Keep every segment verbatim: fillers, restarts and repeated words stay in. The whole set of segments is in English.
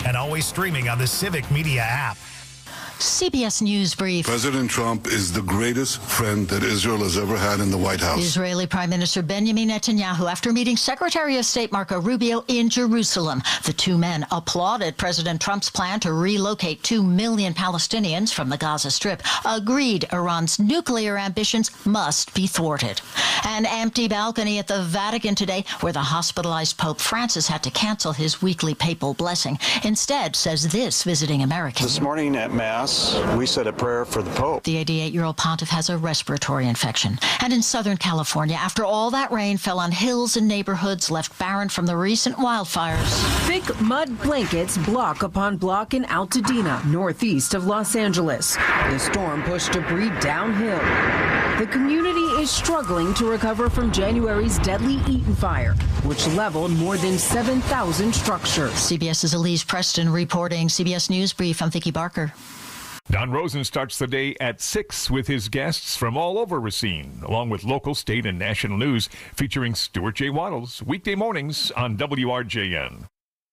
and always streaming on the Civic Media app. C B S News Brief. President Trump is the greatest friend that Israel has ever had in the White House. Israeli Prime Minister Benjamin Netanyahu after meeting Secretary of State Marco Rubio in Jerusalem. The two men applauded President Trump's plan to relocate two million Palestinians from the Gaza Strip, agreed Iran's nuclear ambitions must be thwarted. An empty balcony at the Vatican today, where the hospitalized Pope Francis had to cancel his weekly papal blessing. Instead, says this visiting American. This morning at Mass, we said a prayer for the Pope. The eighty-eight-year-old pontiff has a respiratory infection. And in Southern California, after all that rain fell on hills and neighborhoods left barren from the recent wildfires. Thick mud blankets block upon block in Altadena, northeast of Los Angeles. The storm pushed debris downhill. The community is struggling to recover from January's deadly Eaton fire, which leveled more than seven thousand structures. CBS's Elise Preston reporting. C B S News Brief. I'm Vicki Barker. Don Rosen starts the day at six with his guests from all over Racine, along with local, state, and national news, featuring Stuart J. Waddles, weekday mornings on W R J N.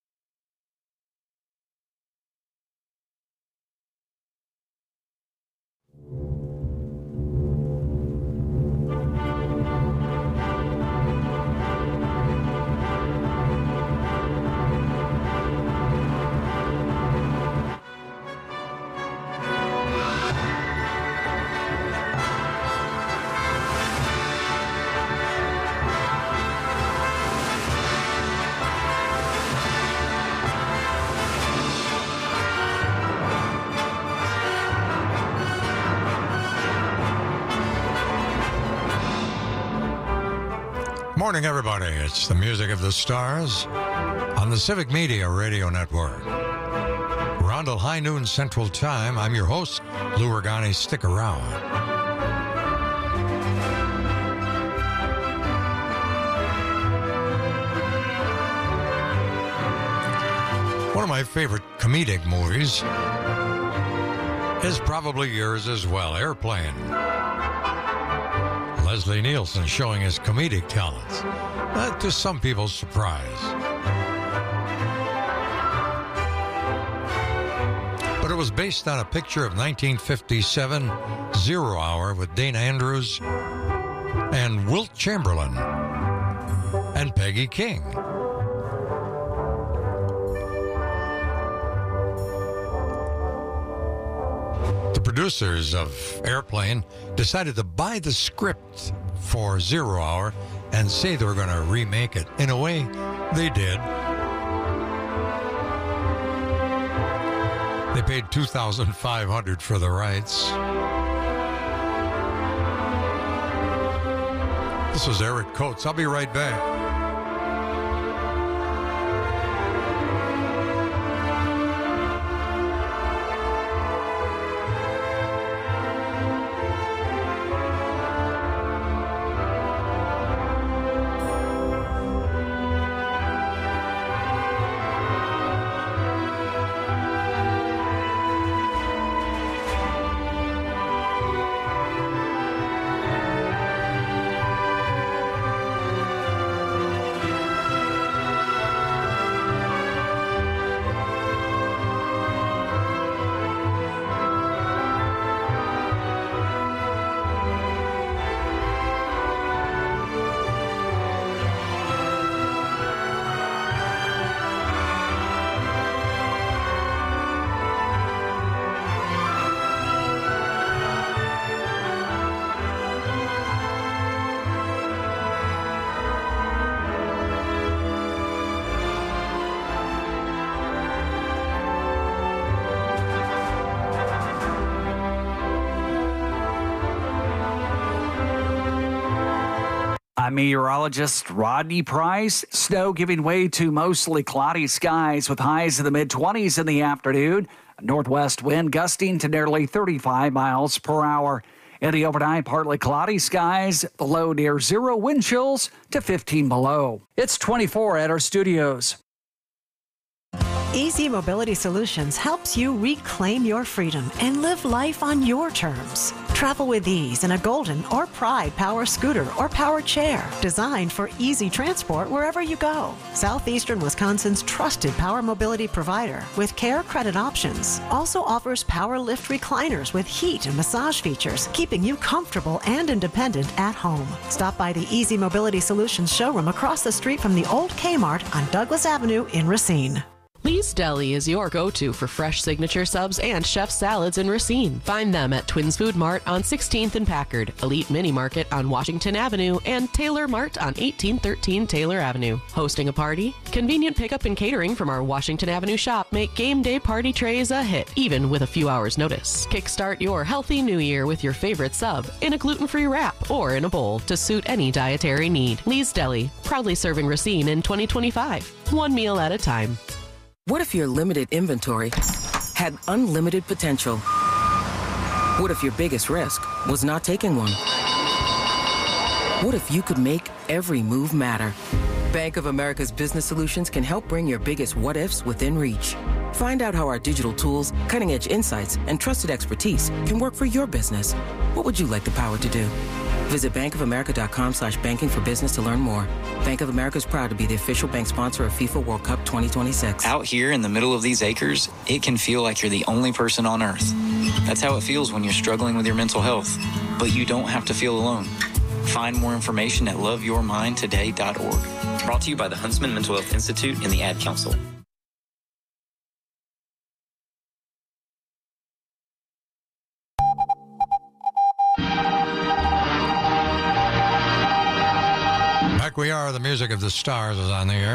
Morning, everybody. It's the music of the stars on the Civic Media Radio Network. Around till high noon Central Time, I'm your host, Lou Ragani. Stick around. One of my favorite comedic movies is probably yours as well, Airplane. Leslie Nielsen showing his comedic talents, uh, to some people's surprise. But it was based on a picture of nineteen fifty-seven, Zero Hour, with Dana Andrews and Wilt Chamberlain and Peggy King. Producers of Airplane decided to buy the script for Zero Hour and say they were going to remake it. In a way, they did. They paid two thousand five hundred dollars for the rights. This was Eric Coates. I'll be right back. I'm meteorologist Rodney Price. Snow giving way to mostly cloudy skies with highs in the mid twenties in the afternoon. A northwest wind gusting to nearly thirty-five miles per hour. In the overnight, partly cloudy skies, the low near zero, wind chills to fifteen below. It's twenty-four at our studios. Easy Mobility Solutions helps you reclaim your freedom and live life on your terms. Travel with ease in a Golden or Pride power scooter or power chair designed for easy transport wherever you go. Southeastern Wisconsin's trusted power mobility provider with care credit options also offers power lift recliners with heat and massage features, keeping you comfortable and independent at home. Stop by the Easy Mobility Solutions showroom across the street from the old Kmart on Douglas Avenue in Racine. Lee's Deli is your go-to for fresh signature subs and chef salads in Racine. Find them at Twins Food Mart on sixteenth and Packard, Elite Mini Market on Washington Avenue, and Taylor Mart on eighteen thirteen Taylor Avenue. Hosting a party? Convenient pickup and catering from our Washington Avenue shop make game day party trays a hit, even with a few hours' notice. Kickstart your healthy new year with your favorite sub in a gluten-free wrap or in a bowl to suit any dietary need. Lee's Deli, proudly serving Racine in twenty twenty-five. One meal at a time. What if your limited inventory had unlimited potential? What if your biggest risk was not taking one? What if you could make every move matter? Bank of America's Business Solutions can help bring your biggest what-ifs within reach. Find out how our digital tools, cutting-edge insights, and trusted expertise can work for your business. What would you like the power to do? Visit bankofamerica.com slash banking for business to learn more. Bank of America is proud to be the official bank sponsor of FIFA World Cup twenty twenty-six. Out here in the middle of these acres, it can feel like you're the only person on earth. That's how it feels when you're struggling with your mental health. But you don't have to feel alone. Find more information at love your mind today dot org. Brought to you by the Huntsman Mental Health Institute and the Ad Council. Back we are. The music of the stars is on the air.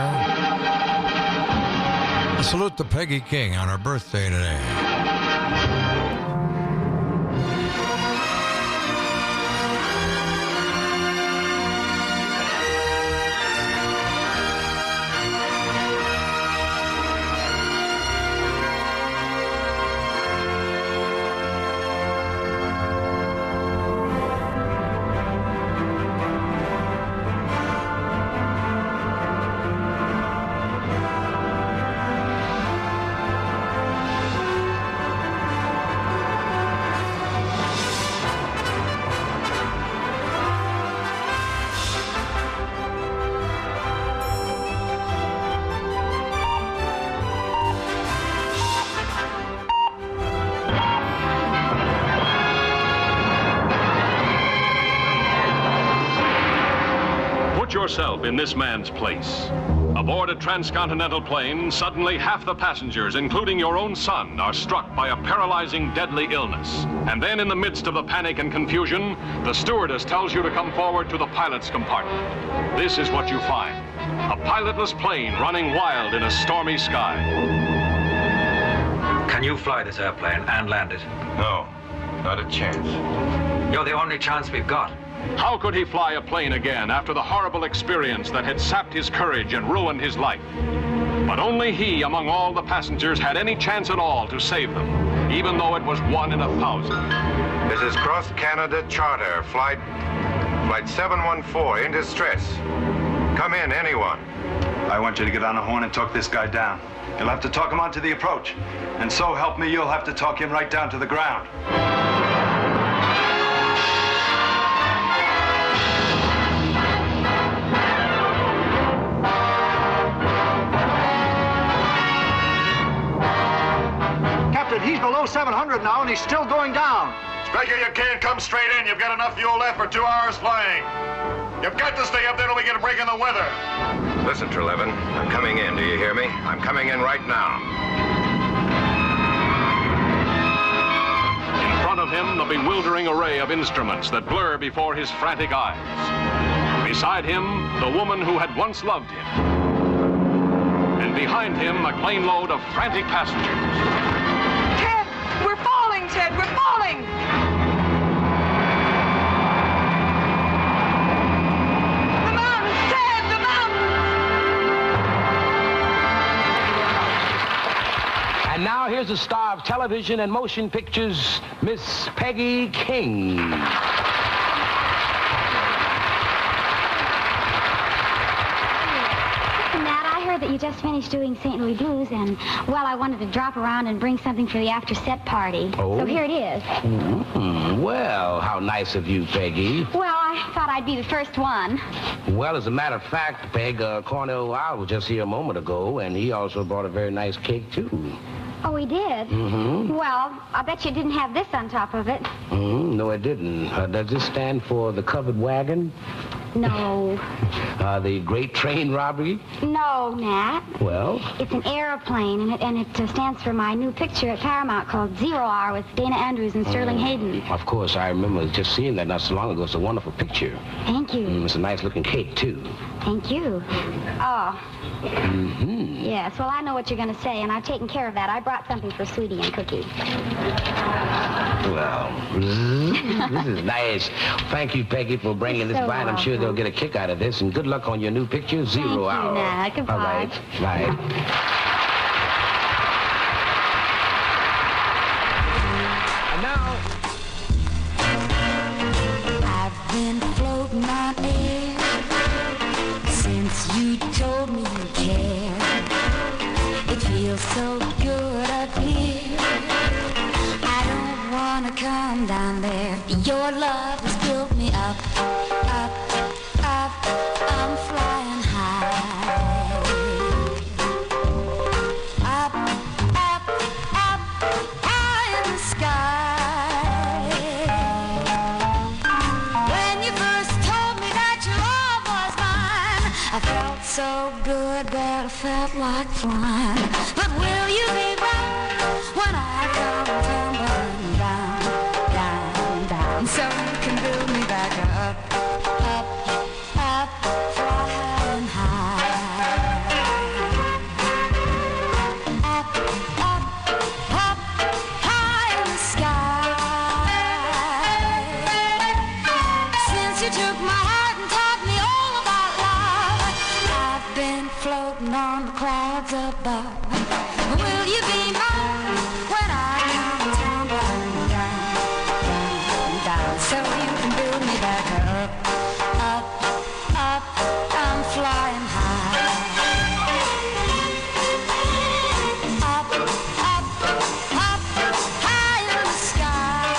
A salute to Peggy King on her birthday today. Yourself in this man's place. Aboard a transcontinental plane, suddenly half the passengers, including your own son, are struck by a paralyzing, deadly illness. And then in the midst of the panic and confusion, the stewardess tells you to come forward to the pilot's compartment. This is what you find. A pilotless plane running wild in a stormy sky. Can you fly this airplane and land it? No, not a chance. You're the only chance we've got. How could he fly a plane again after the horrible experience that had sapped his courage and ruined his life? But only he, among all the passengers, had any chance at all to save them, even though it was one in a thousand. This is Cross Canada Charter, flight, flight seven one four, in distress. Come in, anyone. I want you to get on the horn and talk this guy down. You'll have to talk him onto the approach. And so help me, you'll have to talk him right down to the ground. He's below seven hundred now, and he's still going down. Sprecher, you can't come straight in. You've got enough fuel left for two hours flying. You've got to stay up there till we get a break in the weather. Listen, Trelevin, I'm coming in. Do you hear me? I'm coming in right now. In front of him, the bewildering array of instruments that blur before his frantic eyes. Beside him, the woman who had once loved him. And behind him, a plane load of frantic passengers. We're falling, Ted, we're falling! The mountains, Ted, the mountains! And now here's the star of television and motion pictures, Miss Peggy King. Matt, I heard that that you just finished doing Saint Louis Blues, and, well, I wanted to drop around and bring something for the after-set party. Oh? So here it is. Mm-hmm. Well, how nice of you, Peggy. Well, I thought I'd be the first one. Well, as a matter of fact, Peg, uh, Cornell Wild was just here a moment ago, and he also brought a very nice cake, too. Oh, he did? Mm-hmm. Well, I bet you didn't have this on top of it. Mm-hmm. No, it didn't. Uh, does this stand for the covered wagon? No. Uh, the Great Train Robbery? No, Nat. Well? It's an airplane, and it, and it uh, stands for my new picture at Paramount called Zero Hour with Dana Andrews and Sterling Mm. Hayden. Of course, I remember just seeing that not so long ago. It's a wonderful picture. Thank you. Mm, it's a nice-looking cake, too. Thank you. Oh, Mm-hmm. yes. Well, I know what you're going to say, and I've taken care of that. I brought something for Sweetie and Cookie. Well, this is nice. Thank you, Peggy, for bringing this So by, and I'm sure welcome. they'll get a kick out of this. And good luck on your new picture, Zero Thank you, Hour. Nat. Goodbye. All right. Bye. And now, I've been floating on air since you told me you care. It feels so good up here. I don't wanna come down there. Your love has built me up, up, up. I'm flying high. Up, up, up, high in the sky. When you first told me that your love was mine, I felt so good that I felt like flying. But will you be back when I come tumbling down, down, down? So you can build me back up, up, up, flying high. Up, up, up, high in the sky. Since you took my heart and taught me all about love, I've been floating on the clouds above. Will you be mine when I come tumbling down, down, down? So you can build me back up, up, up. I'm flying high. Up, up, up, high in the sky.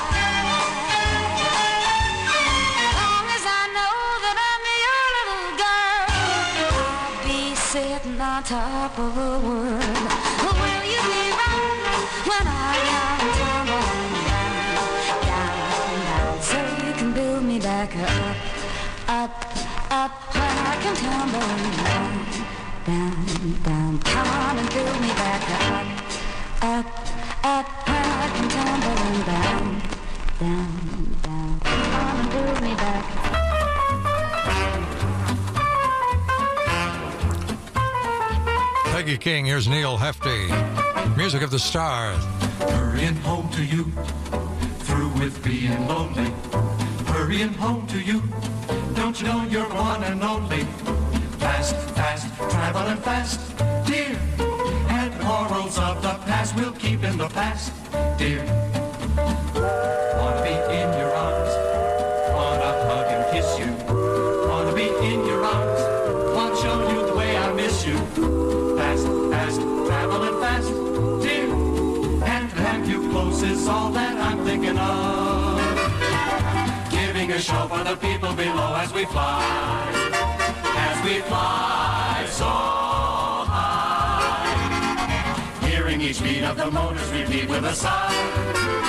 Long as I know that I'm your little girl, I'll be sitting on top of the world. Will you be right when I come tumbling down, down, down? So you can build me back up, up, up. When I come tumbling down, down, down. Come on and build me back up, up, up. When I come tumbling down, down, down. Come on and build me back up. Peggy King, here's Neil Hefti. Music of the Stars. Hurrying home to you, through with being lonely. Hurrying home to you, don't you know you're one and only? Fast, fast, traveling fast, dear. And quarrels of the past we'll keep in the past, dear. Wanna be in your arms, wanna hug and kiss you. Wanna be in your arms, wanna show you the way I miss you. Fast, fast, traveling fast, dear. And to have you close is all that I'm thinking of. Giving a show for the people below as we fly, as we fly so high. Hearing each beat of the motors repeat with a sigh.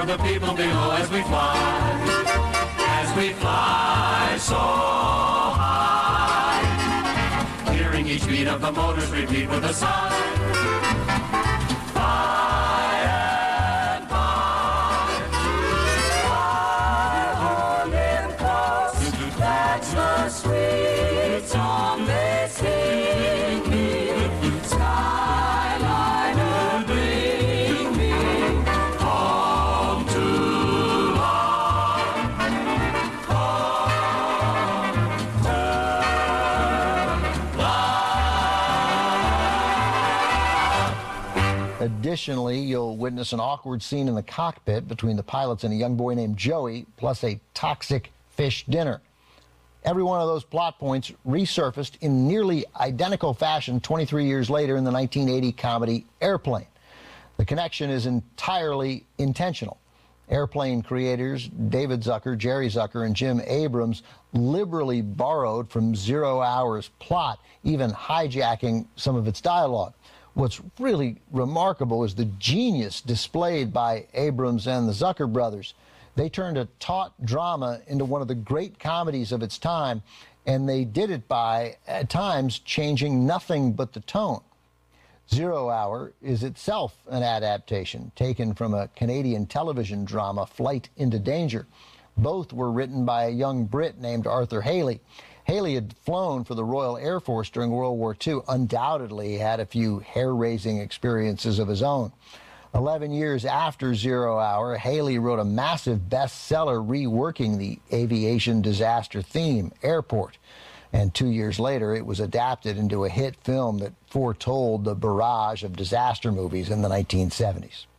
the people below as we fly, as we fly so high. Hearing each beat of the motors repeat with a sigh. Sweet song they sing me, Skyliner, bring me home to love, home to love. Additionally, you'll witness an awkward scene in the cockpit between the pilots and a young boy named Joey, plus a toxic fish dinner. Every one of those plot points resurfaced in nearly identical fashion twenty-three years later in the nineteen eighty comedy Airplane. The connection is entirely intentional. Airplane creators David Zucker, Jerry Zucker, and Jim Abrams liberally borrowed from Zero Hour's plot, even hijacking some of its dialogue. What's really remarkable is the genius displayed by Abrams and the Zucker brothers. They turned a taut drama into one of the great comedies of its time, and they did it by, at times, changing nothing but the tone. Zero Hour is itself an adaptation taken from a Canadian television drama, Flight into Danger. Both were written by a young Brit named Arthur Haley. Haley had flown for the Royal Air Force during World War Two, undoubtedly had a few hair-raising experiences of his own. Eleven years after Zero Hour, Haley wrote a massive bestseller reworking the aviation disaster theme, Airport. And two years later, it was adapted into a hit film that foretold the barrage of disaster movies in the nineteen seventies.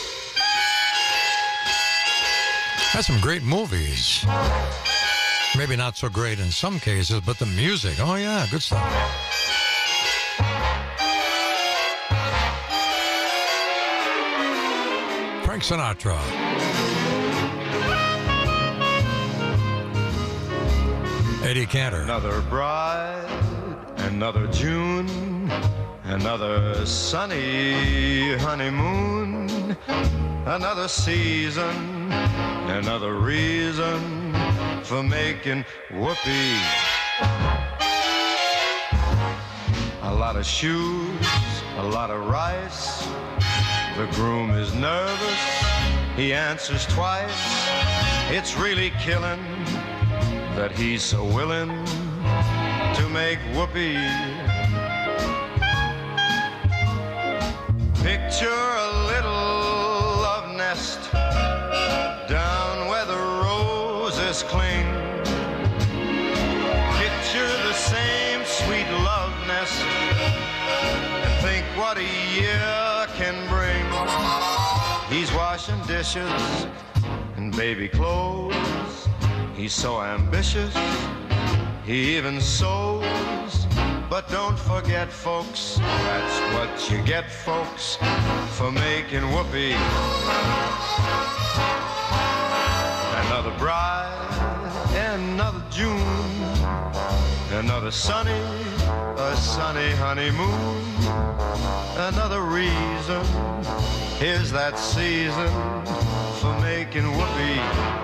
That's some great movies. Maybe not so great in some cases, but the music, oh yeah, good stuff. Frank Sinatra. Eddie Cantor. Another bright, another June, another sunny honeymoon, another season, another reason for making whoopee. A lot of shoes, a lot of rice. The groom is nervous, he answers twice. It's really killing that he's so willing to make whoopee. Picture a little love nest down where the roses cling. Picture the same sweet love nest and think what a year can bring. He's washing dishes and baby clothes. He's so ambitious, he even sews. But don't forget, folks, that's what you get, folks, for making whoopee. Another bride, another June, another sunny, a sunny honeymoon, another reason, here's that season for making whoopee.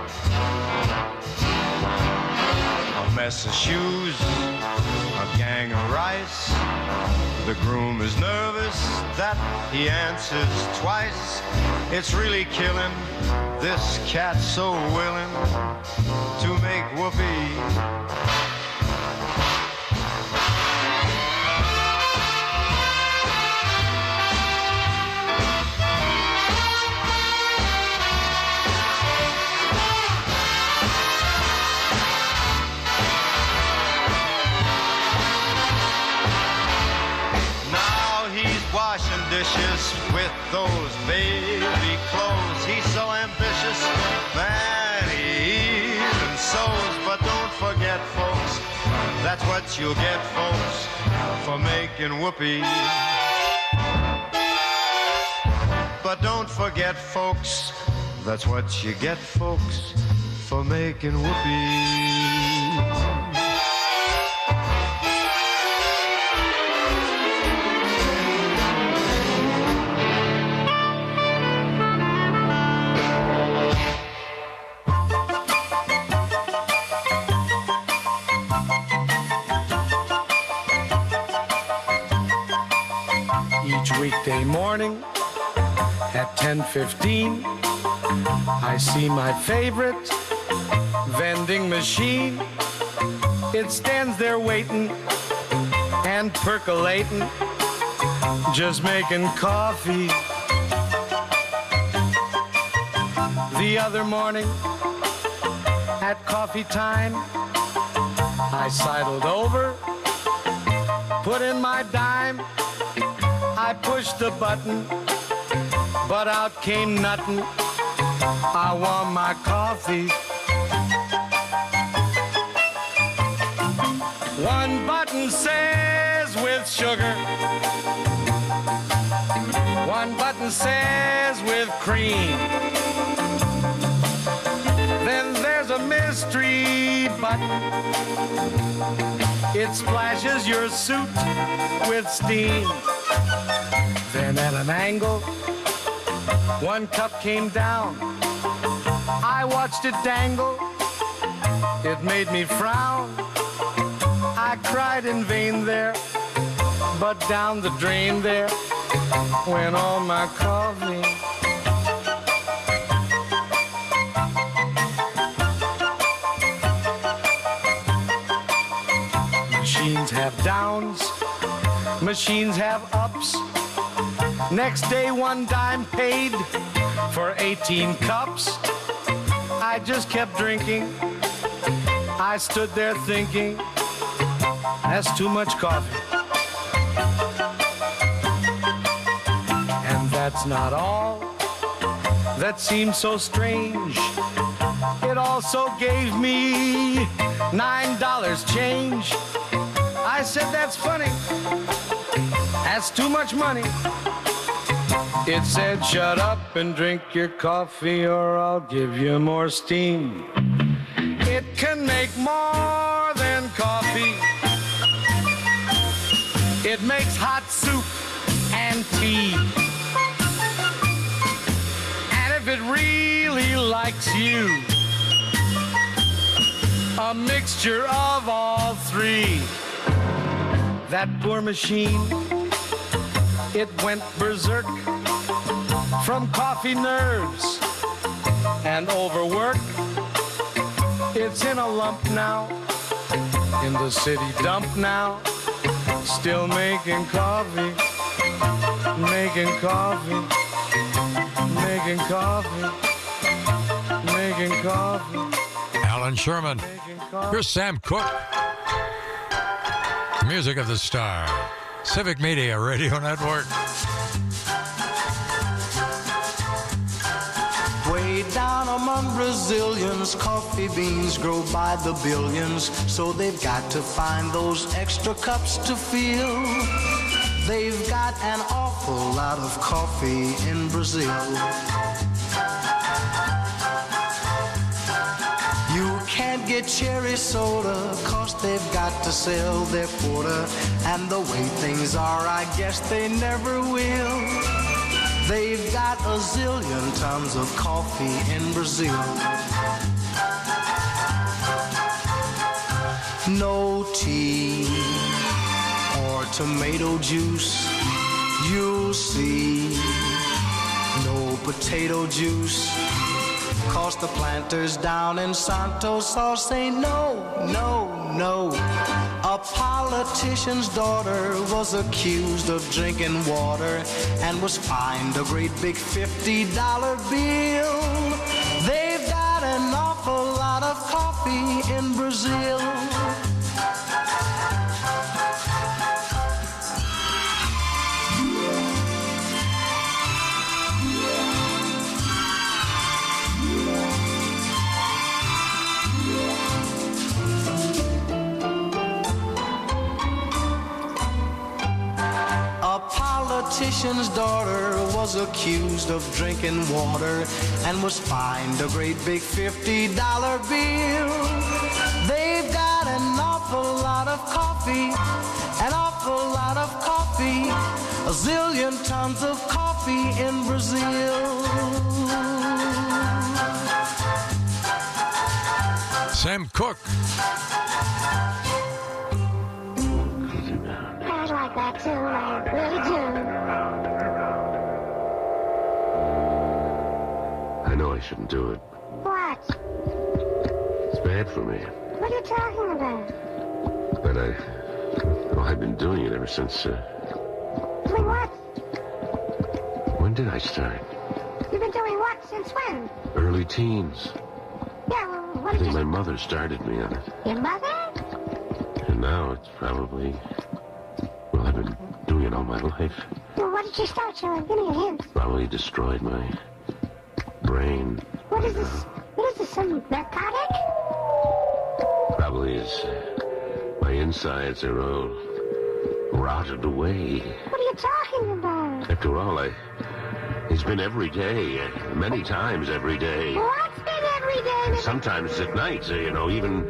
A mess of shoes, a gang of rice. The groom is nervous that he answers twice. It's really killing, this cat's so willing to make whoopee. Dishes with those baby clothes. He's so ambitious, man, he even sews. But don't forget, folks, that's what you'll get, folks, for making whoopee. But don't forget, folks, that's what you get, folks, for making whoopee. Each weekday morning at ten fifteen, I see my favorite vending machine. It stands there waiting and percolating, just making coffee. The other morning at coffee time, I sidled over, put in my dime. I pushed the button, but out came nothing. I want my coffee. One button says with sugar, one button says with cream. Then there's a mystery button. It splashes your suit with steam. Then at an angle, one cup came down. I watched it dangle. It made me frown. I cried in vain there, but down the drain there went all my coffee. Machines have downs, machines have ups. Next day one dime paid for eighteen cups. I just kept drinking. I stood there thinking, that's too much coffee. And that's not all that seemed so strange. It also gave me nine dollars change. I said, that's funny. That's too much money. It said, shut up and drink your coffee or I'll give you more steam. It can make more than coffee. It makes hot soup and tea. And if it really likes you, a mixture of all three. That poor machine, it went berserk from coffee nerves and overwork. It's in a lump now, in the city dump now, still making coffee, making coffee, making coffee, making coffee. Alan Sherman. Here's Sam Cooke. Music of the Star. Civic Media Radio Network. Way down among Brazilians, coffee beans grow by the billions, so they've got to find those extra cups to fill. They've got an awful lot of coffee in Brazil. You can't get cherry soda, cause they've got to sell their quota. And the way things are, I guess they never will. They've got a zillion tons of coffee in Brazil. No tea or tomato juice, you'll see. No potato juice, cause the planters down in Santos all say no, no, no. A politician's daughter was accused of drinking water and was fined a great big fifty dollar bill. They've got an awful lot of coffee in Brazil. Politician's daughter was accused of drinking water and was fined a great big fifty dollar bill. They've got an awful lot of coffee, an awful lot of coffee, a zillion tons of coffee in Brazil. Sam Cooke. like that tune. I really do. I know I shouldn't do it. What? It's bad for me. What are you talking about? But I... Well, I've been doing it ever since... Uh, Doing what? when did I start? You've been doing what? Since when? Early teens. Yeah, well, what I did think you... my mother started me on it. Your mother? And now it's probably... Well, I've been doing it all my life. Well, what did you start, Joey? Give me a hint. Probably destroyed my brain. What is this? What is this, some narcotic? Probably is... My insides are all rotted away. What are you talking about? After all, I... It's been every day, uh, many times every day. What's been every day? Mister Sometimes at night, uh, you know, even...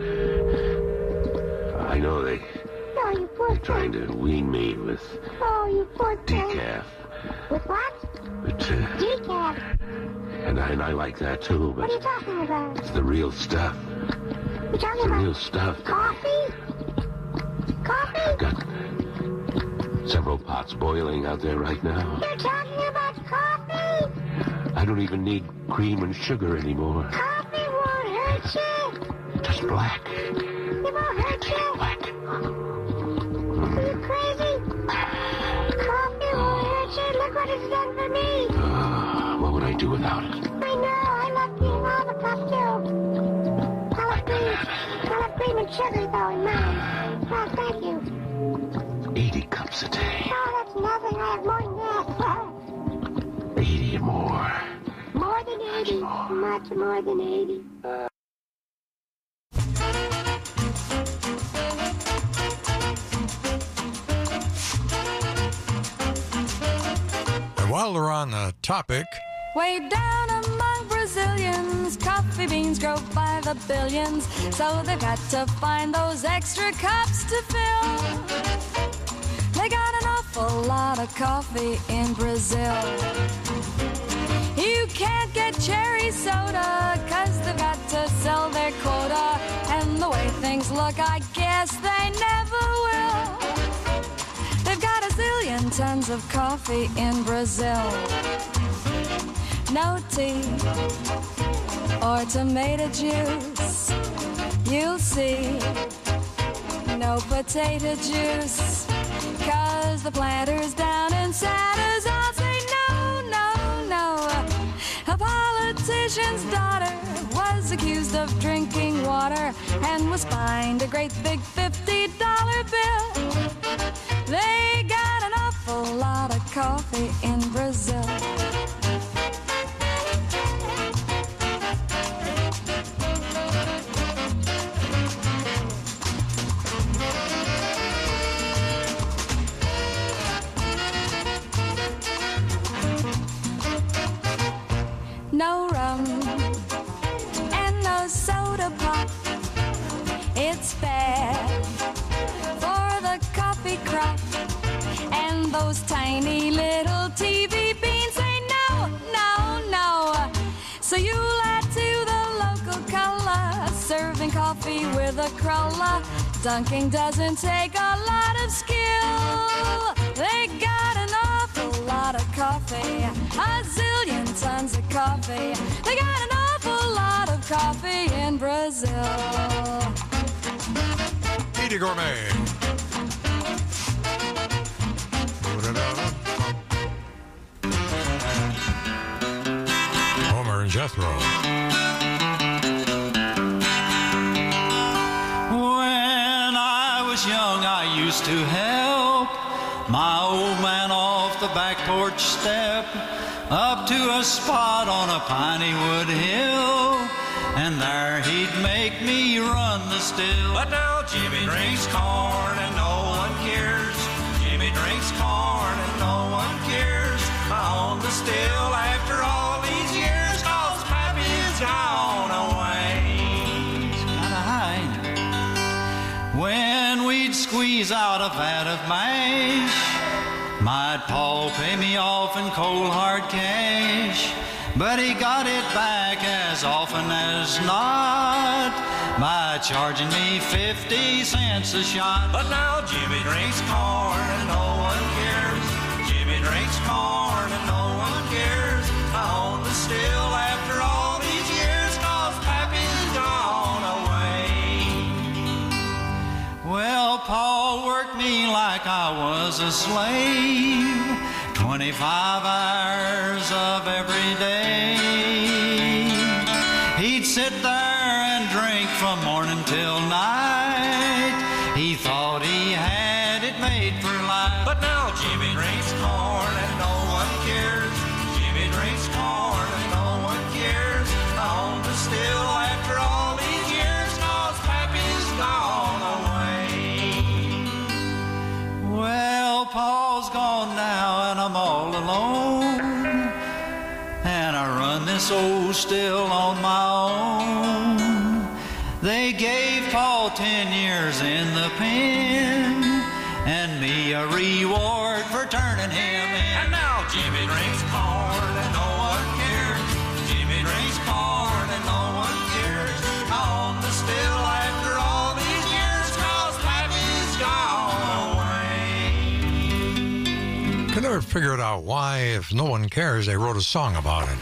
I know they... Oh, you poor They're trying to wean me with Oh, you poor thing. decaf. With what? But, uh, Decaf. and, I, and I like that too, What but are you talking about? it's the real stuff. You're It's talking the about real stuff. coffee? Coffee? I've got several pots boiling out there right now. You're talking about coffee? I don't even need cream and sugar anymore. Coffee won't hurt you. Just black. It won't hurt you. Black. Are you crazy? Coffee won't hurt you. Look what it's done for me. Uh, what would I do without it? I know. I love eating all the puff too. I love cream. I love cream and sugar though in mine. Oh, thank you. eighty cups a day. Oh, that's nothing. I have more than that. eighty or more. More than eighty. Much more than eighty. And while we're on the topic, Way down among Brazilians, coffee beans grow by the billions, so they've got to find those extra cups to fill. They got an awful lot of coffee in Brazil. You can't get cherry soda, cause they've got to sell their quota, and the way things look, I guess they never will. They've got a zillion tons of coffee in Brazil. No tea or tomato juice, you'll see. No potato juice, cause the planters down in Santa's all say no, no, no. A politician's daughter was accused of drinking water and was fined a great big fifty dollar bill. They got an awful lot of coffee in Brazil. No rum and no soda pop. It's bad for the coffee crop. And those tiny little T V beans say no, no, no. So you'll add to the local color, serving coffee with a cruller. Dunking doesn't take a lot of skill. They got an awful lot of coffee, a zillion tons of coffee. They got an awful lot of coffee in Brazil. Eddie Gourmet. Homer and Jethro. When I was young, I used to help my old man off the back porch step up to a spot on a piney wood hill, and there he'd make me run the still. But now Jimmy drinks corn and no one cares. Jimmy drinks corn and no one cares. On the still after all these years, 'cause Pappy's gone away. He's kinda high. When we'd squeeze out a vat of mash, my pa pay me off in cold hard cash, but he got it back as often as not by charging me fifty cents a shot. But now Jimmy drinks corn and no one cares. Jimmy drinks corn and no one cares. I own the still after all these years, 'cause Pappy's gone away. Well, Paul worked me like I was a slave, twenty-five hours of every day. He'd sit there and drink from morning till night. He thought he had it made for life. But now Jimmy drinks corn and no one cares. Jimmy drinks corn and no one cares. I own the still after all these years, 'cause Pappy's gone away. Well, Paul's gone now and I'm all alone, and I run this old still on my own. They gave Paul ten years in the pen, and me a reward for turning him in. And now Jimmy drinks corn and no one cares. Jimmy drinks corn and no one cares. I own the still after all these years, 'cause Pappy's gone away. Can never figure it out why, if no one cares, they wrote a song about it.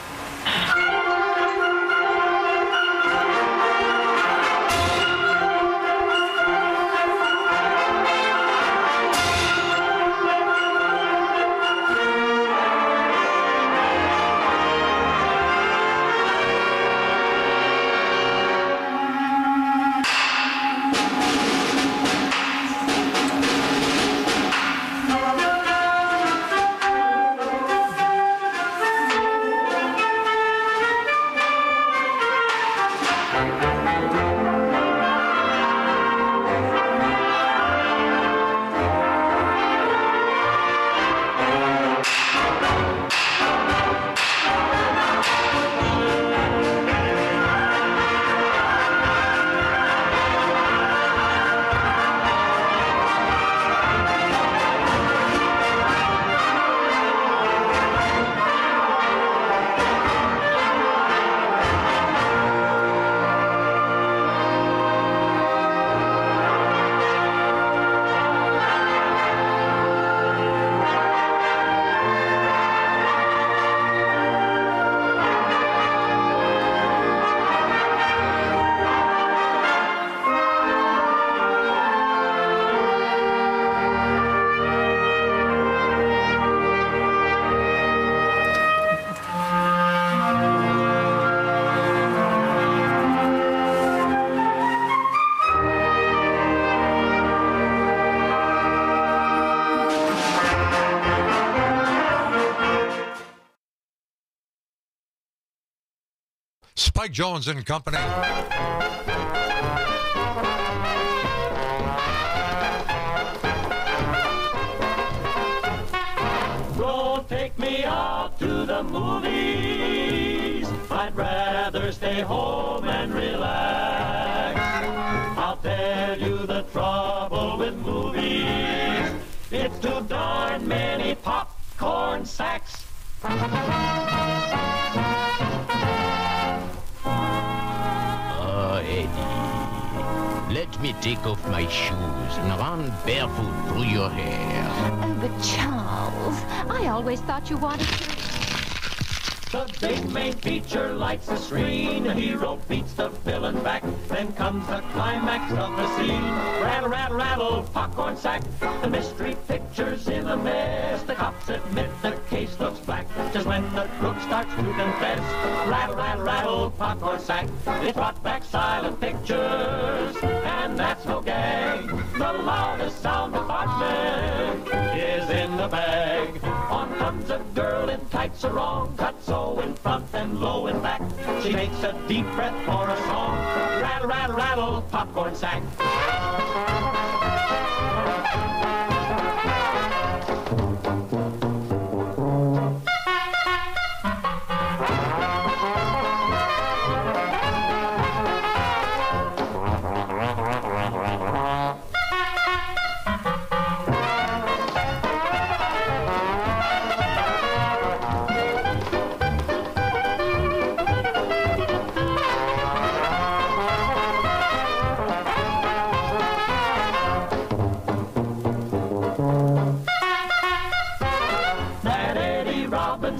Spike Jones and Company. Don't take me out to the movies. I'd rather stay home and relax. I'll tell you the trouble with movies. It's too darn many popcorn sacks. Oh, Eddie, let me take off my shoes and run barefoot through your hair. Oh, but Charles, I always thought you wanted to... The big main feature lights the screen. The hero beats the villain back. Then comes the climax of the scene. Rattle, rattle, rattle, popcorn sack. The mystery picture's in a mess. The cops admit the case looks black. Just when the crook starts to confess. Rattle, rattle, rattle, popcorn sack. It brought back silent pictures. And that's no gag. The loudest sound department is in the bag. On comes a girl in tights are wrong. Cut so in front and low in back. She takes a deep breath for a song. Rattle, rattle, rattle, popcorn sack.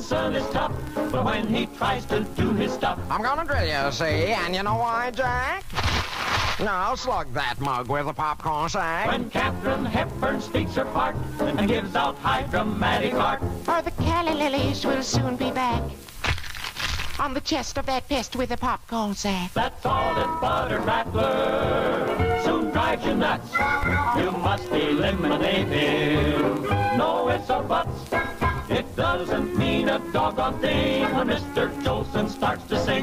Wilson is tough, but when he tries to do his stuff, I'm gonna drill you, see, and you know why, Jack? Now slug that mug with a popcorn sack. when Katharine Hepburn speaks her part and gives out high dramatic art, Or the Calla Lilies will soon be back on the chest of that pest with a popcorn sack. that salted butter rattler soon drives you nuts. You must eliminate him. No ifs or buts. It doesn't mean a doggone thing when Mister Jolson starts to sing.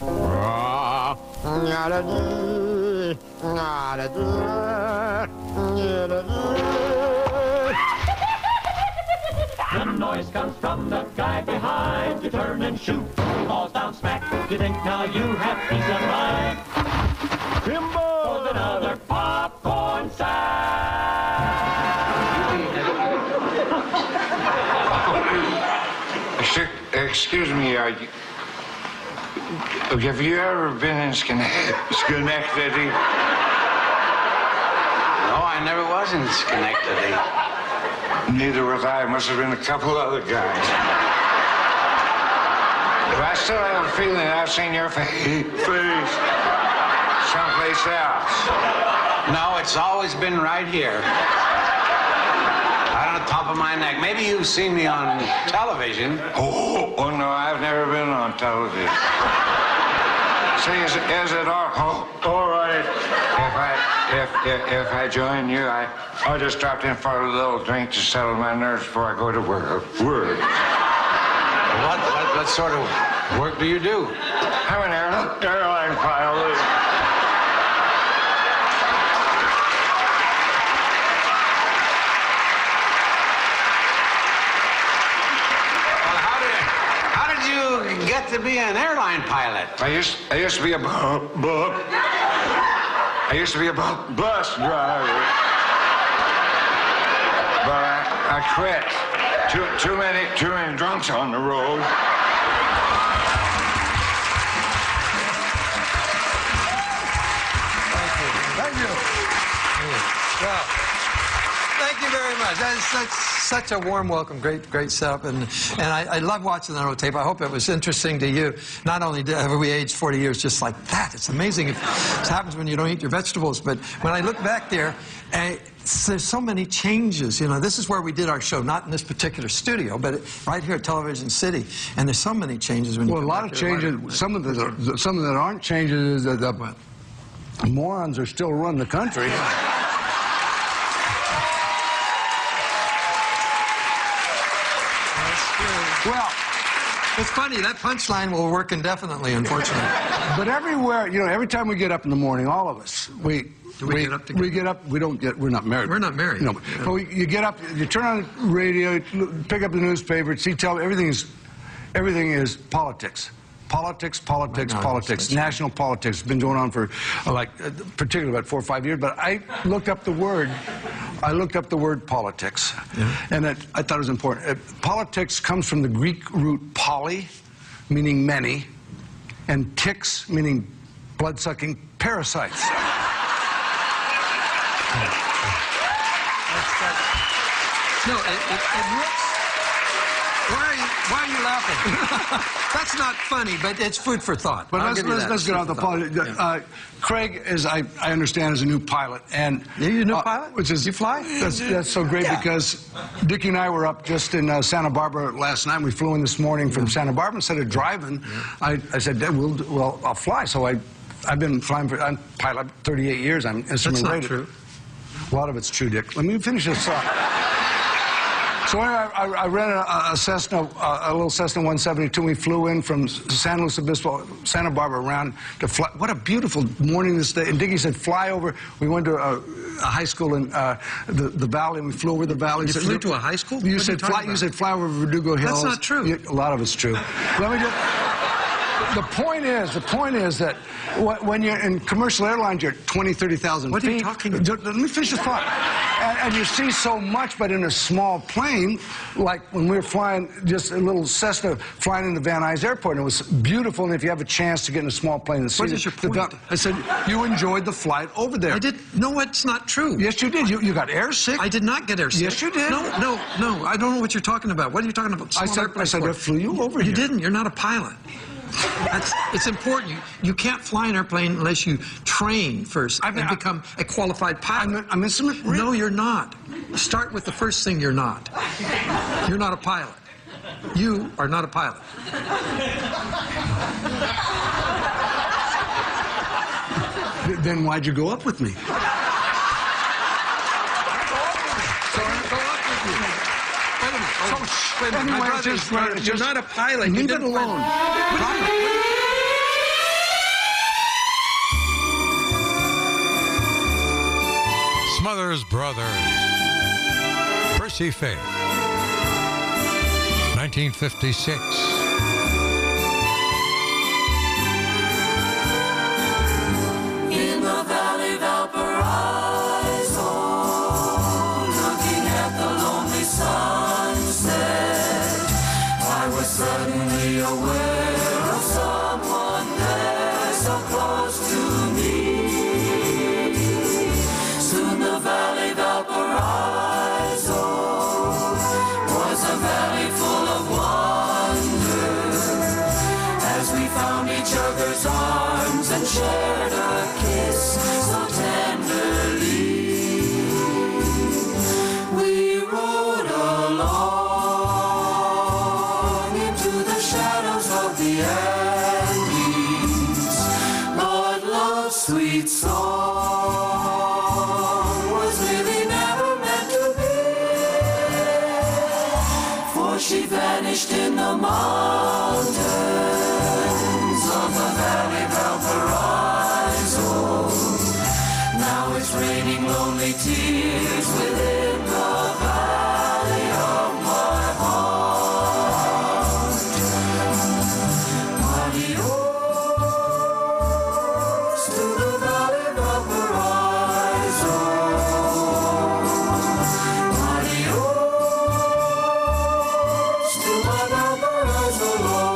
The noise comes from the guy behind. You turn and shoot, falls down smack. You think now you have peace of mind. Timbo! Goes another popcorn Excuse- Excuse me, are you, have you ever been in Schenectady? Schenectady? No, I never was in Schenectady. Neither was I. Must have been a couple other guys. But I still have a feeling I've seen your fa- face someplace else. No, it's always been right here. Right on the top of my neck. Maybe you've seen me on television. Oh, oh no, I've never been on television. See, is, is it all, oh, all right? If I if, if if I join you, I I just dropped in for a little drink to settle my nerves before I go to work. Work. What, what, what sort of work do you do? I'm an airline, airline pilot. Get to be an airline pilot. I used I used to be a bu- bu- I used to be a bu- bus driver, but I, I quit. Too too many too many drunks on the road. Thank you. Well, thank you very much. That is such, such a warm welcome. Great, great setup. And, and I, I love watching the old tape. I hope it was interesting to you. Not only have we aged forty years just like that, it's amazing. It happens when you don't eat your vegetables. But when I look back there, uh, there's so many changes. You know, this is where we did our show, not in this particular studio, but right here at Television City. And there's so many changes when you Well, a come lot back of here. changes. Some of the some of that aren't changes is that the morons are still running the country. Well, it's funny, that punchline will work indefinitely, unfortunately. But everywhere, you know, every time we get up in the morning, all of us, we Do we get up together? We get up. We don't get. We're not married. We're not married. No, but we, you get up. You turn on the radio. You pick up the newspaper. See, tell everything is, everything is politics. Politics, politics, Right now, politics, that's true. national politics. It's been going on for, uh, like, uh, particularly about four or five years. But I looked up the word, I looked up the word politics, and it, I thought it was important. Uh, politics comes from the Greek root poly, meaning many, and ticks, meaning blood-sucking parasites. No, it, it, it looks... Why are you, why are you laughing? That's not funny, but it's food for thought. But I'll let's, give you let's, that. let's It's get food on the for thought. politics. Yeah. Uh, Craig, is I, I understand, is a new pilot, and you a new uh, pilot? Which is You fly? That's, that's so great Yeah. because Dickie and I were up just in uh, Santa Barbara last night. We flew in this morning from Santa Barbara. Instead of driving, I, I said, "Dad, we'll, do- well, I'll fly." So I, I've been flying for I'm pilot thirty-eight years. I'm instrument That's not rated. true. A lot of it's true, Dick. Let me finish this thought. So anyway, I, I rented a, a Cessna, a, a little Cessna one seventy-two. We flew in from San Luis Obispo, Santa Barbara, around to fly. What a beautiful morning this day. And Dickie said, fly over. We went to a, a high school in uh, the, the valley, and we flew over the valley. You Said, flew to a high school? You What are said, you talking fly, you about? said fly over Verdugo Hills. That's not true. Yeah, a lot of it's true. Let me just... the point is, the point is that wh- when you're in commercial airlines, you're twenty, thirty thousand What feet. are you talking about? Let me finish the thought. And, and you see so much, but in a small plane, like when we were flying just a little Cessna flying into Van Nuys Airport, and it was beautiful. And if you have a chance to get in a small plane and see What it, is your the- point? I said you enjoyed the flight over there. I did. No, it's not true. Yes, you did. You, you got airsick. I did not get airsick. Yes, you did. No, no, no. I don't know what you're talking about. What are you talking about? I Small said, I airplane said, for? I flew you over You here. didn't. You're not a pilot. That's, it's important. You, you can't fly an airplane unless you train first I've- and I- become a qualified pilot. I'm, I'm in some. No, you're not. Start with the first thing you're not. You're not a pilot. You are not a pilot. Then why'd you go up with me? Oh, wait a minute. Anyway, My brother, just- brother, you're just- not a pilot. You Leave it didn't fly- alone. Smothers' brother, Percy Faith, nineteen fifty-six. In the Valley Valparaiso, looking at the lonely sunset, I was suddenly aware of someone there so close to me. Soon the Valley Valparaiso was a valley full of wonder, as we found each other's arms and shared a kiss so tenderly. We rode along into the shadows of the Andes, but love's sweet song was really never meant to be, for she vanished in the mountains of the Valley Valparaiso. Now it's raining lonely tears within the valley of my heart. Adios to the Valley Valparaiso. Adios to my Valparaiso love.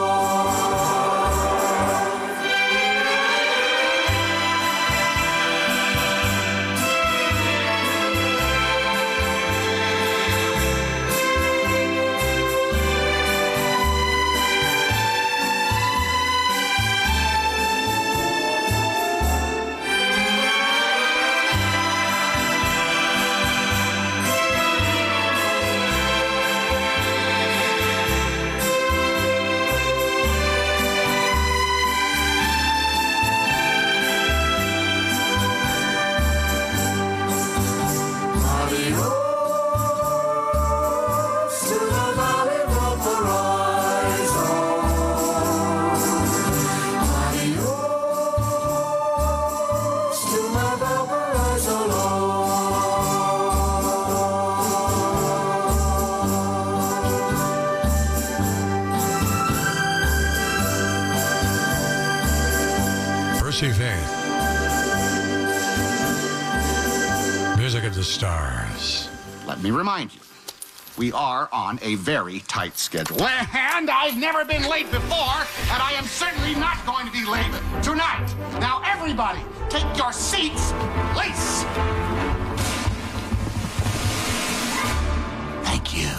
Adios to the Valley Valparaiso. Adios to my Valparaiso Percy Faith. Music of the Stars. Let me remind you, we are on a very tight schedule. And I've never been late before, and I am certainly not going to be late tonight. Now, everybody, take your seats, please. Thank you.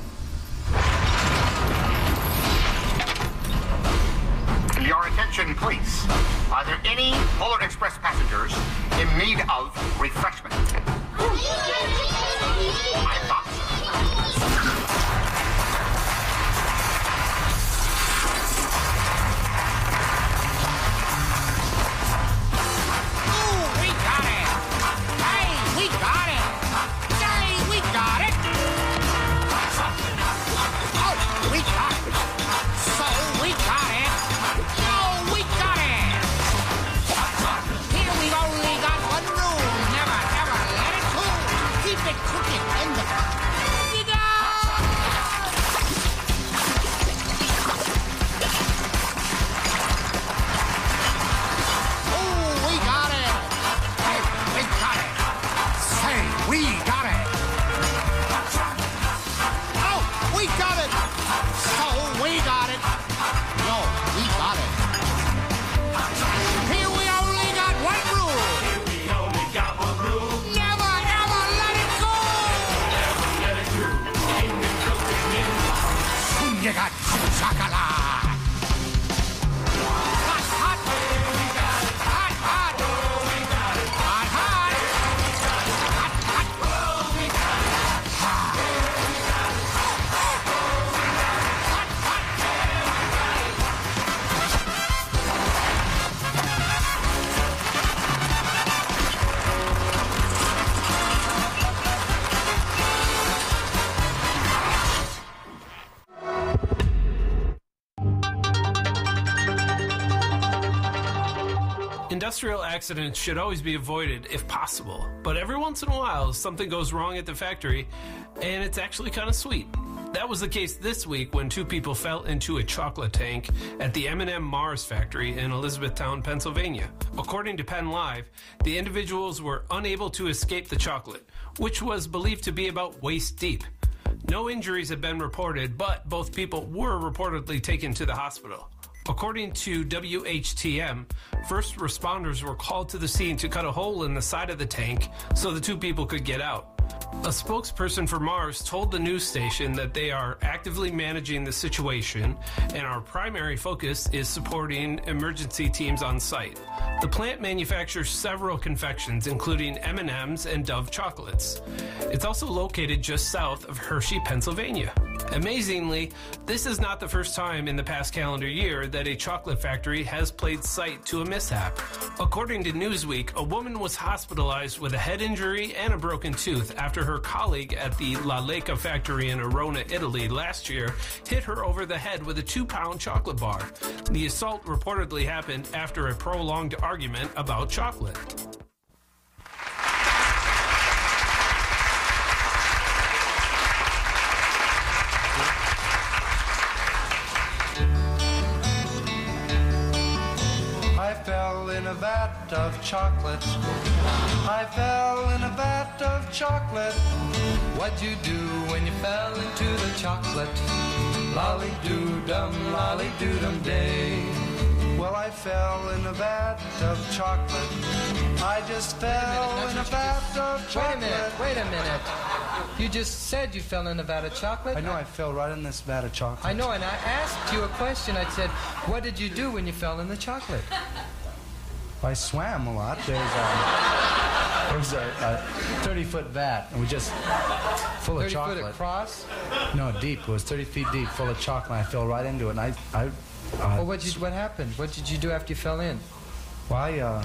Your attention, please. Are there any Polar Express passengers in need of refreshment? I thought Ooh, we got it! Hey, we got it! Hey, we got it! Oh, we got it! So, we got it! Oh, we got it! Here we've only got one rule. Never, ever let it cool. Keep it cooking in the... Industrial accidents should always be avoided if possible, but every once in a while something goes wrong at the factory, and it's actually kind of sweet. That was the case this week when two people fell into a chocolate tank at the M and M Mars factory in Elizabethtown, Pennsylvania. According to Penn Live, the individuals were unable to escape the chocolate, which was believed to be about waist deep. No injuries have been reported, but both people were reportedly taken to the hospital. According to W H T M, first responders were called to the scene to cut a hole in the side of the tank so the two people could get out. A spokesperson for Mars told the news station that they are actively managing the situation and our primary focus is supporting emergency teams on site. The plant manufactures several confections, including M and M's and Dove chocolates. It's also located just south of Hershey, Pennsylvania. Amazingly, this is not the first time in the past calendar year that a chocolate factory has played site to a mishap. According to Newsweek, a woman was hospitalized with a head injury and a broken tooth after her colleague at the La Leca factory in Arona, Italy last year hit her over the head with a two-pound chocolate bar. The assault reportedly happened after a prolonged argument about chocolate. I fell in a vat of chocolate. I fell in a vat of chocolate. What'd you do when you fell into the chocolate? Lolly-doo-dum, lolly-doo-dum day. Well, I fell in a vat of chocolate. I just fell in a vat of chocolate. Wait a minute, wait a minute. You just said you fell in a vat of chocolate? I know, I fell right in this vat of chocolate. I know, and I asked you a question. I said, what did you do when you fell in the chocolate? I swam a lot. There's a, there's a thirty-foot vat, and we just full of chocolate. thirty foot across? No, deep. It was thirty feet deep, full of chocolate. I fell right into it, and I... I uh, well, what did you, what happened? What did you do after you fell in? Well, I, uh...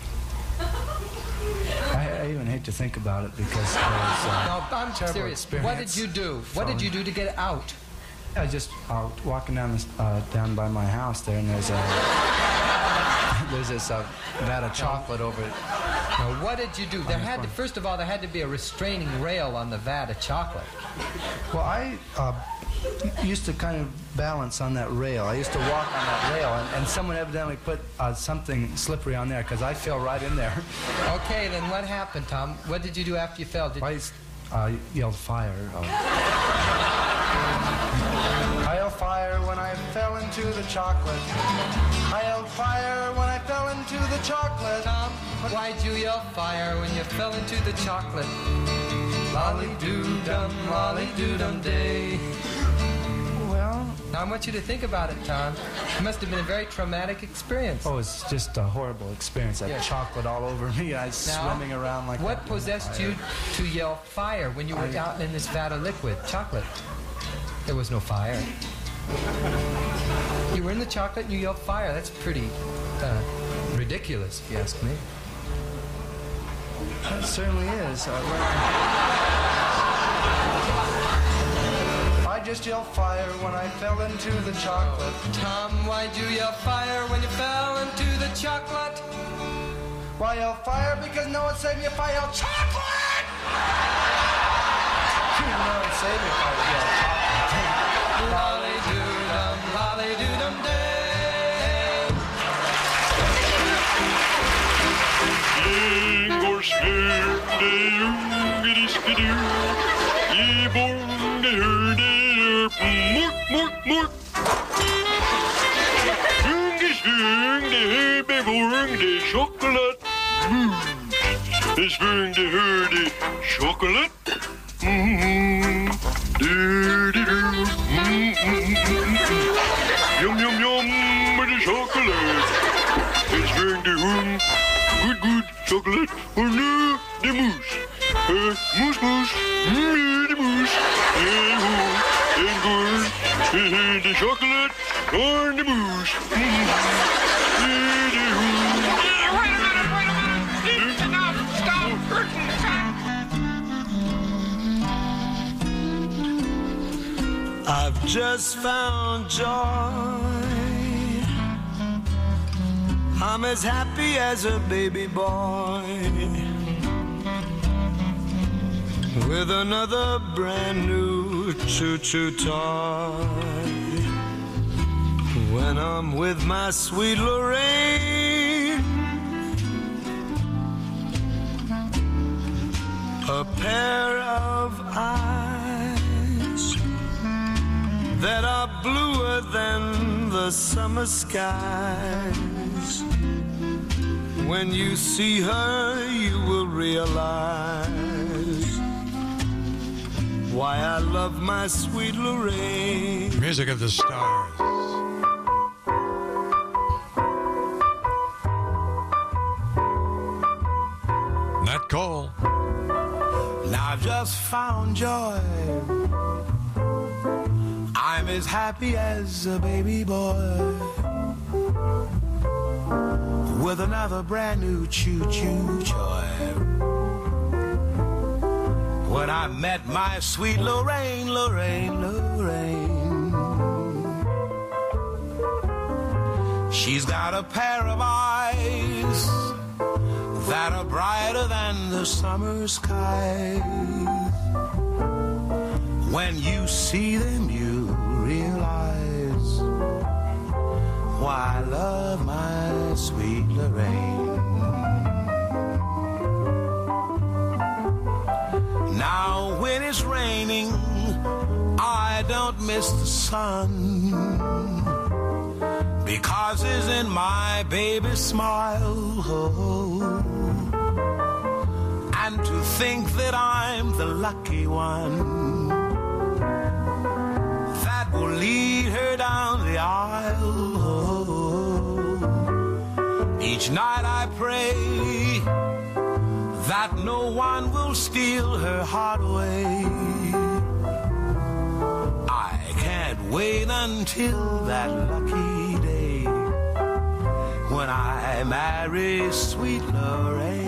I, I even hate to think about it because it was uh, no, I'm terrible serious. experience. What did you do? What did you do to get out? I just uh, walking down this, uh, down by my house there, and there's a there's this uh, vat of chocolate over it. Now, what did you do? There had to, first of all, there had to be a restraining rail on the vat of chocolate. Well, I uh, used to kind of balance on that rail. I used to walk on that rail, and, and someone evidently put uh, something slippery on there because I fell right in there. Okay, then what happened, Tom? What did you do after you fell? Did I uh, yelled fire. Uh, I yelled fire when I fell into the chocolate. I yelled fire when I fell into the chocolate. Tom, why'd you yell fire when you fell into the chocolate? Lolly-doo-dum, lolly-doo-dum day. Well... Now I want you to think about it, Tom. It must have been a very traumatic experience. Oh, it's just a horrible experience. I had Yes. chocolate all over me. I was Now, swimming around like what that. possessed you to yell fire when you were I- out in this vat of liquid chocolate? There was no fire. You were in the chocolate and you yelled fire. That's pretty uh, ridiculous, if you ask me. It certainly is. Uh, when I... I just yelled fire when I fell into the chocolate. Tom, why'd you yell fire when you fell into the chocolate? Why yell fire? Because no one saved me if I yelled chocolate! No one saved me if I yelled chocolate. Lolly-doo-dum, lolly-doo-dum day. Ingor skir de ungeriskidoo, I born de hörde mort, mort, mort. Ungesvung de bevung de chocolate. Besvung de hörde chocolate. Mm-hmm. Do, do, do. Mm-hmm. Yum, yum, yum, with the chocolate. It's very the hum. Good, good chocolate. Or no, the mousse. Uh, mousse, mousse. Mm, the mousse. And who, and good. Uh, the chocolate or the mousse. Mm-hmm. Uh, the who. Yeah, wait a minute, wait a minute. It's enough. Stop hurting. I've just found joy. I'm as happy as a baby boy with another brand new choo-choo toy. When I'm with my sweet Lorraine, a pair of eyes that are bluer than the summer skies. When you see her, you will realize why I love my sweet Lorraine. Music of the Stars. Nat Cole. Now I've just found joy. I'm as happy as a baby boy with another brand new choo-choo toy. When I met my sweet Lorraine, Lorraine, Lorraine, she's got a pair of eyes that are brighter than the summer skies. When you see them, you realize why I love my sweet Lorraine. Now when it's raining, I don't miss the sun, because it's in my baby's smile. And to think that I'm the lucky one that will lead her down the aisle. Each night I pray that no one will steal her heart away. I can't wait until that lucky day when I marry sweet Lorraine.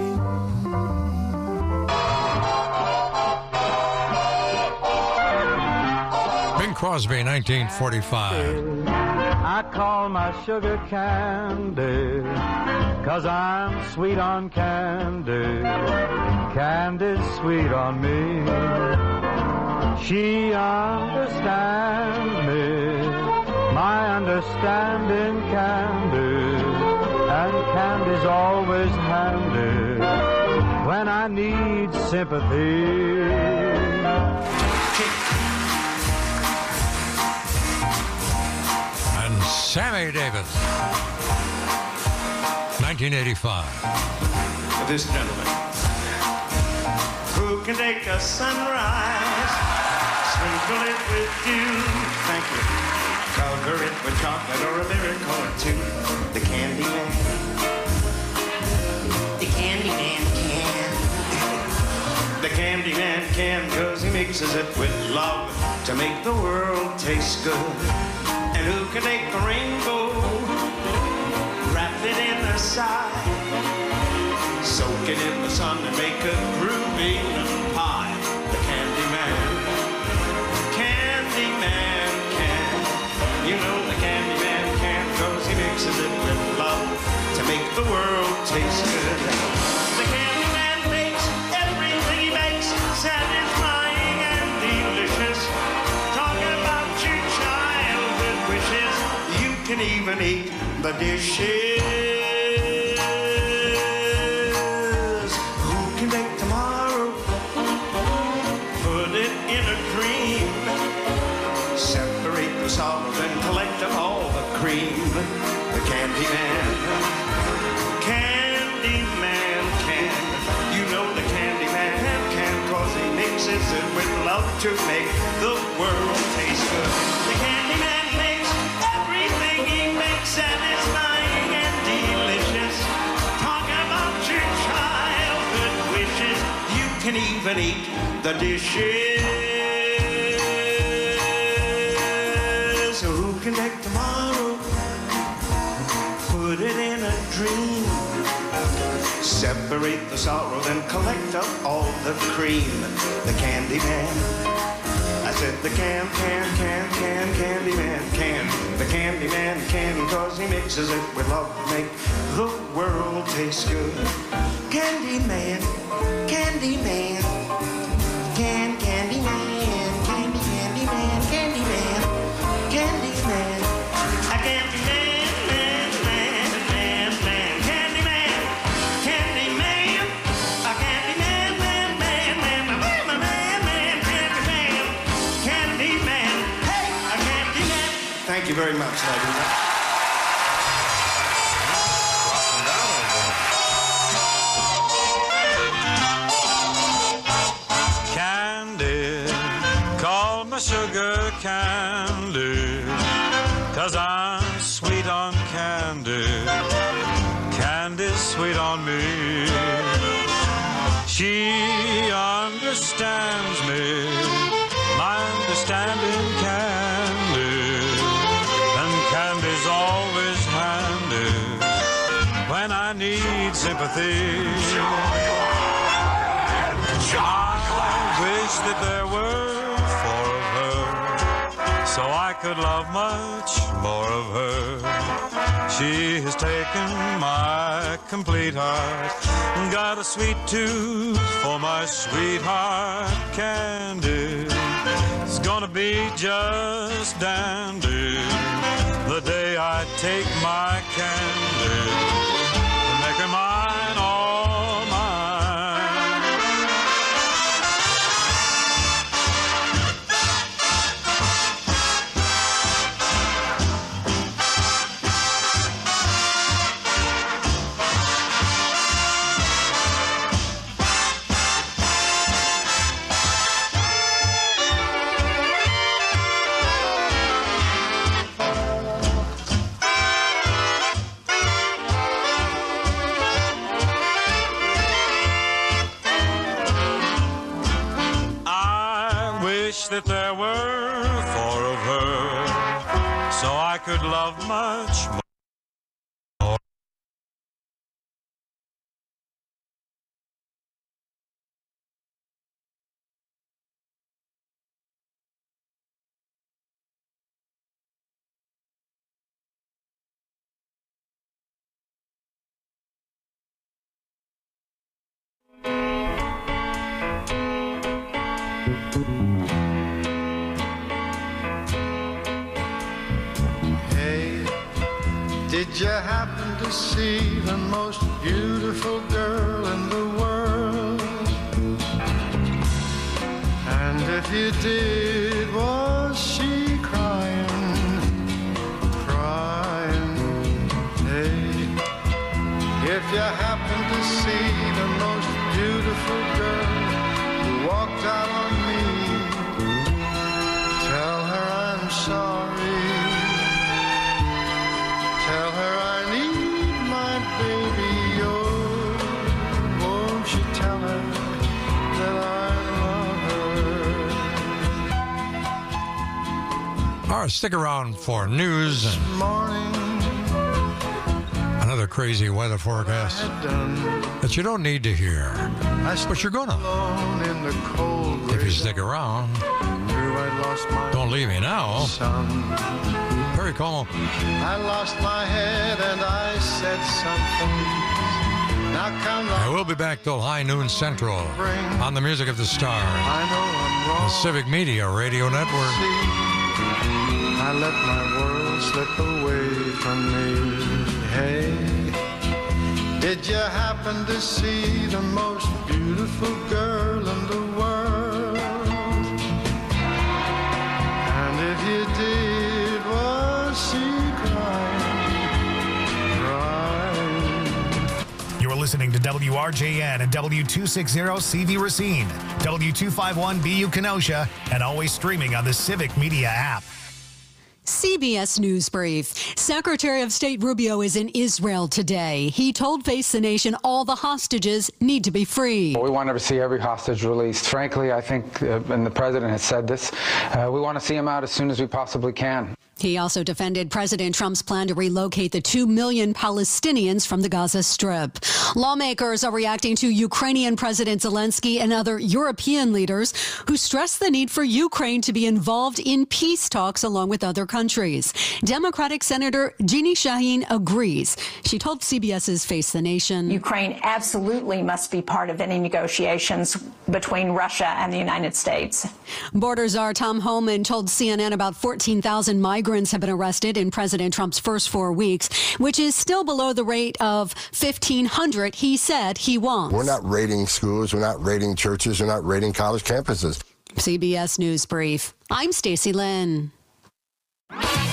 Bing Crosby, nineteen forty-five. I call my sugar candy, 'cause I'm sweet on candy. Candy's sweet on me. She understands me, my understanding candy. And candy's always handy when I need sympathy. Sammy Davis, nineteen eighty-five. This gentleman, who can take a sunrise, sprinkle it with dew, thank you, cover it with chocolate or a miracle or two. The Candy Man, the Candy Man can, the Candy Man can, 'cause he mixes it with love to make the world taste good. And who can take a rainbow, wrap it in the side, soak it in the sun and make a groovy pie? The Candy Man, Candy Man can. You know the Candy Man can, 'cause he mixes it with love to make the world taste good. The Candy Man makes everything he makes satisfying and delicious. Talking about your childhood wishes, you can even eat the dishes. Who can take tomorrow, put it in a dream, separate the sorrow and collect up all the cream? The Candy Man, Candy Man can. You know the Candy Man can, 'cause he mixes it with love to make the world taste good. The Candy Man makes everything he makes satisfying and delicious. Talk about your childhood wishes, you can even eat the dishes. So who can take tomorrow, put it in a dream, separate the sorrow, then collect up all the cream? The Candy Man, I said the can, can, can, can, candy man can. The candy man can, cause he mixes it with love to make the world taste good. Candy man, candy man, can, candy man, candy, candy man, candy man, candy man, a candy man, man, man, man, man, candy man, candy man, a candy man, man, man, man, man, man, man, man, candy man, candy man, hey, a candy man. Thank you very much, ladies. Sugar candy, 'cause I'm sweet on candy. Candy's sweet on me. She understands me, my understanding candy. And candy's always handy when I need sympathy. I wish that there were so I could love much more of her. She has taken my complete heart and got a sweet tooth for my sweetheart. Candy, it's gonna be just dandy the day I take my candy and make her mine, all mine. That there were four of her, so I could love much more. Did you happen to see the most beautiful girl in the world? And if you did, was she crying, crying? Hey, if you happen to see the most beautiful girl who walked out on me, tell her I'm sorry. Tell her I need my baby, oh, won't you tell her that I love her? All right, stick around for news and another crazy weather forecast that you don't need to hear, but you're gonna if you stick around. Don't leave me now. Very calm. I lost my head and I said something. Now come I will be back till high noon central on the Music of the Stars, I know I'm wrong. the Civic Media Radio Network. I let my world slip away from me. Hey, did you happen to see the most beautiful girl in the world? And if you did, was she crying, crying? You're listening to W R J N and W two sixty C V Racine, W two fifty-one B U Kenosha, and always streaming on the Civic Media app. C B S News Brief. Secretary of State Rubio is in Israel today. He told Face the Nation all the hostages need to be free. We want to see every hostage released. Frankly, I think, uh, and the president has said this, uh, we want to see him out as soon as we possibly can. He also defended President Trump's plan to relocate the two million Palestinians from the Gaza Strip. Lawmakers are reacting to Ukrainian President Zelensky and other European leaders who stress the need for Ukraine to be involved in peace talks along with other countries. Democratic Senator Jeannie Shaheen agrees. She told CBS's Face the Nation. Ukraine absolutely must be part of any negotiations between Russia and the United States. Border czar Tom Homan told C N N about fourteen thousand migrants have been arrested in President Trump's first four weeks, which is still below the rate of fifteen hundred he said he wants. We're not raiding schools. We're not raiding churches. We're not raiding college campuses. C B S News Brief. I'm Stacey Lynn.